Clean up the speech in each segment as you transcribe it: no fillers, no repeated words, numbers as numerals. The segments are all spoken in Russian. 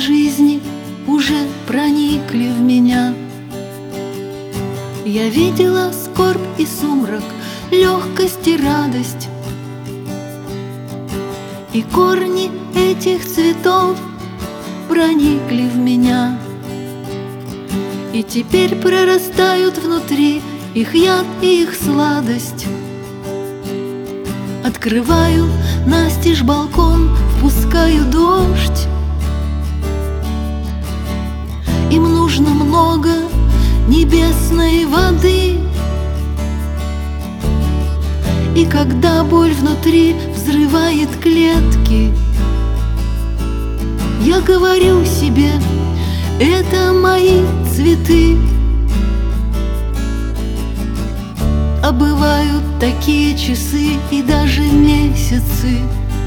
жизни уже проникли в меня. Я видела скорбь и сумрак, легкость и радость, и корни этих цветов проникли в меня. И теперь прорастают внутри их яд и их сладость. Открываю настежь балкон, впускаю дождь. Им нужно много небесной воды. И когда боль внутри взрывает клетки, я говорю себе: это мои цветы. А бывают такие часы и даже месяцы,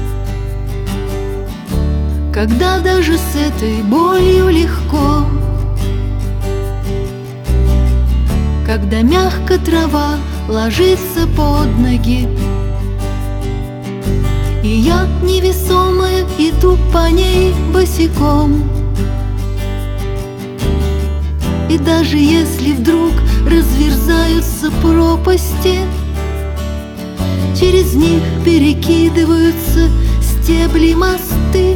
когда даже с этой болью легко, когда мягко трава ложится под ноги, и я невесомая иду по ней босиком. И даже если вдруг разверзаются пропасти, через них перекидываются стебли, мосты,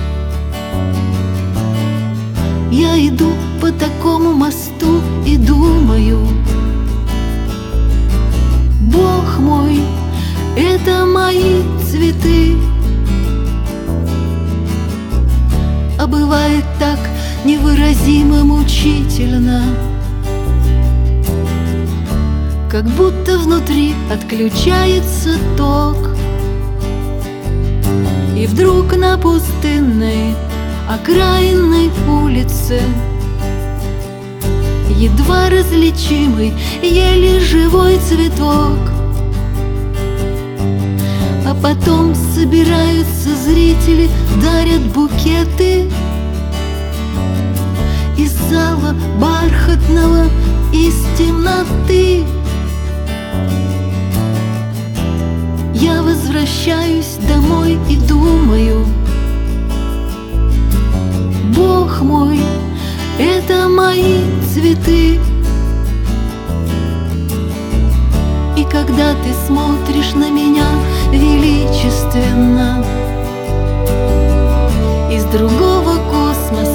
я иду по такому мосту и думаю: Бог мой, это мои цветы. А бывает так невыразимо мучительно, как будто внутри отключается ток, и вдруг на пустынной окраинной улице едва различимый, еле живой цветок. А потом собираются зрители, дарят букеты из зала бархатного, из темноты. Я возвращаюсь домой и думаю: Бог мой, это мои цветы. И когда ты смотришь на меня величественно из другого космоса,